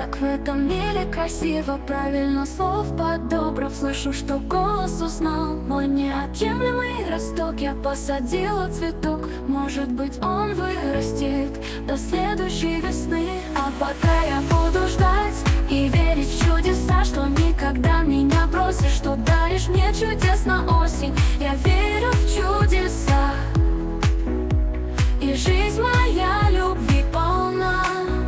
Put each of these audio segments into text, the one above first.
Как в этом мире красиво, правильно слов подобрав. Слышу, что голос узнал мой неотъемлемый росток. Я посадила цветок, может быть он вырастет до следующей весны. А пока я буду ждать и верить в чудеса, что никогда меня бросишь, что даришь мне чудес на осень. Я верю в чудеса, и жизнь моя любви полна.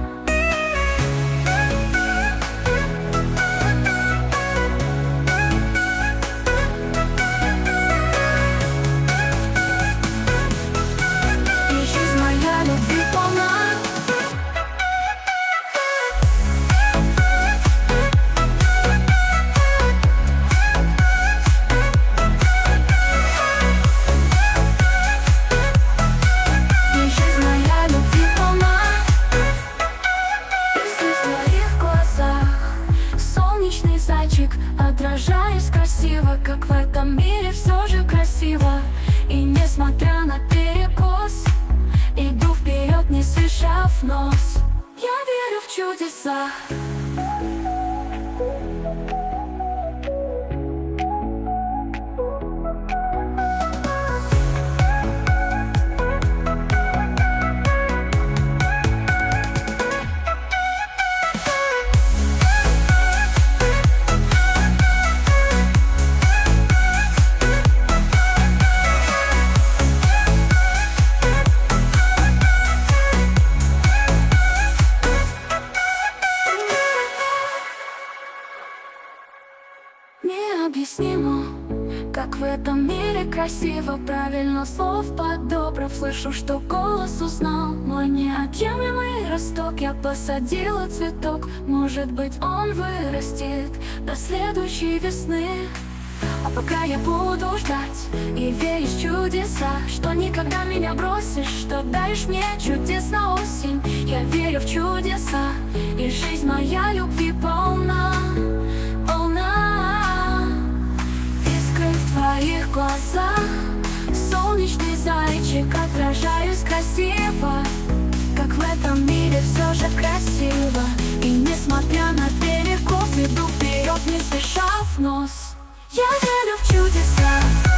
И жизнь моя любви полна. Отражаюсь красиво, как в этом мире все же красиво. И несмотря на перекос, иду вперед, не свешав нос. Я верю в чудеса. Необъяснимо, как в этом мире красиво, правильно слов подобрав. Слышу, что голос узнал мой неотъемлемый росток. Я посадила цветок, может быть он вырастет до следующей весны. А пока я буду ждать и верить в чудеса, что никогда меня бросишь, что даришь мне чудес на осень. Я верю в чудеса, и жизнь моя любви полна. В твоих глазах солнечный зайчик, отражаюсь красиво, как в этом мире все же красиво. И несмотря на перекос, иду вперед, не свешав нос. Я верю в чудеса.